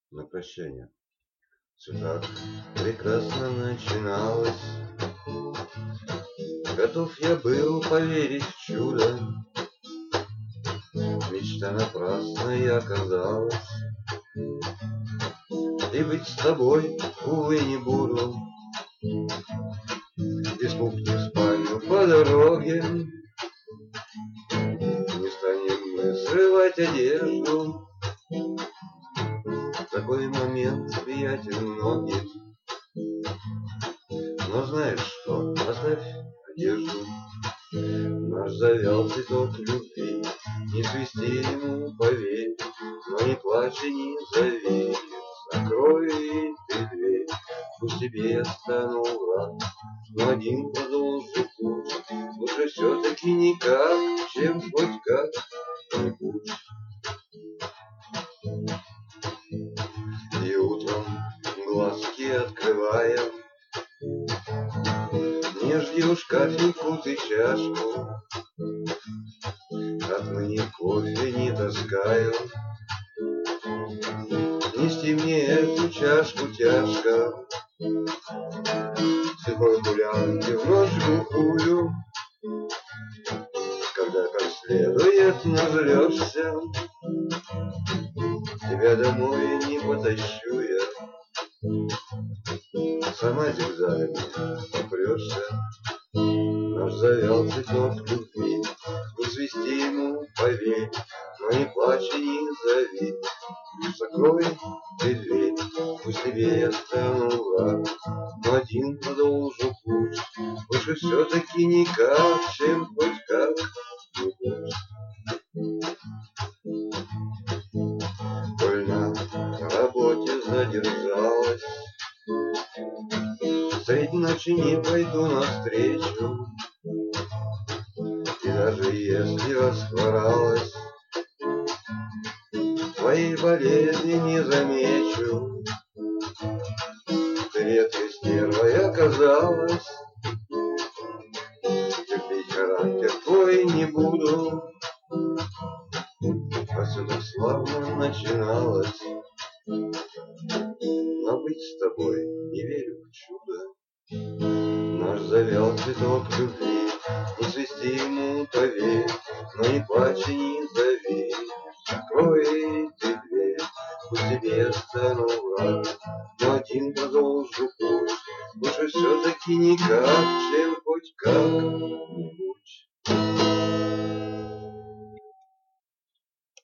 На прощание. Все так прекрасно начиналось. Готов я был поверить в чудо. Мечта напрасной оказалась. И быть с тобой, увы, не буду. Из кухни в спальню по дороге. Не станем мы срывать одежду. В такой момент приятен многим. Но знаешь что, оставь одежду. Наш завял цветок любви. Не свисти ему, поверь, но не плачь и не зови. Закрой ты дверь, пусть тебе я стану враг, но один продолжу путь. Лучше все-таки никак, чем хоть как-нибудь. И утром глазки открывая, не жди уж капельку ты чашку, от мне кофе не таскаю. Нести мне эту чашку тяжко, сухой гулянки в ночь глухую, когда как следует нажрешься, тебя домой не потащу я. Сама зигзагами попрешься. Наш завял цветок любви. Не свисти ему, поверь, но не плачь и не зови. Закрой ты дверь, пусть тебе я стану враг, но один продолжу путь. Лучше все-таки никак, чем хоть как-нибудь. Коль на работе задержалась, средь ночи не пойду навстречу. И даже если расхворалась, твоей болезни не замечу. Ты редкой стервой оказалась, терпеть характер твой не буду. А все так славно начиналось, но быть с тобой не верю в чудо. Наш завял цветок любви, не свисти ему, поверь, но не плачь и не зови. Закрой ты дверь, пусть тебе я стану враг, но один продолжу путь. Лучше все-таки никак, чем хоть как.